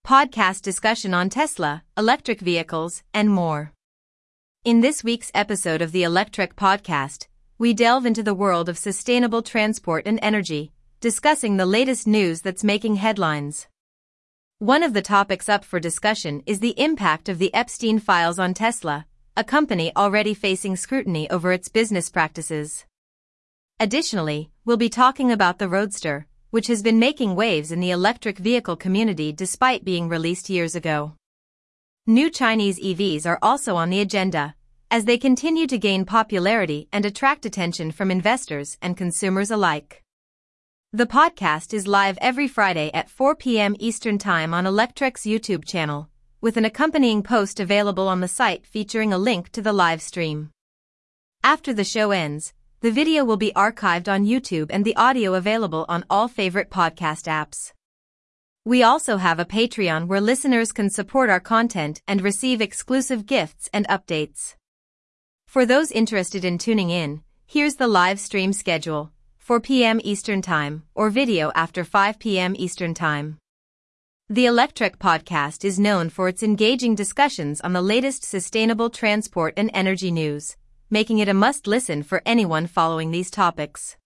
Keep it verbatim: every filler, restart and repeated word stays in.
podcast discussion on Tesla, electric vehicles, and more. In this week's episode of the Electrek Podcast, we delve into the world of sustainable transport and energy, discussing the latest news that's making headlines. One of the topics up for discussion is the impact of the Epstein files on Tesla, a company already facing scrutiny over its business practices. Additionally, we'll be talking about the Roadster, which has been making waves in the electric vehicle community despite being released years ago. New Chinese E Vs are also on the agenda, as they continue to gain popularity and attract attention from investors and consumers alike. The podcast is live every Friday at four p.m. Eastern Time on Electrek's YouTube channel, with an accompanying post available on the site featuring a link to the live stream. After the show ends, the video will be archived on YouTube and the audio available on all favorite podcast apps. We also have a Patreon where listeners can support our content and receive exclusive gifts and updates. For those interested in tuning in, here's the live stream schedule: four p.m. Eastern Time, or video after five p.m. Eastern Time. The Electrek Podcast is known for its engaging discussions on the latest sustainable transport and energy news, making it a must-listen for anyone following these topics.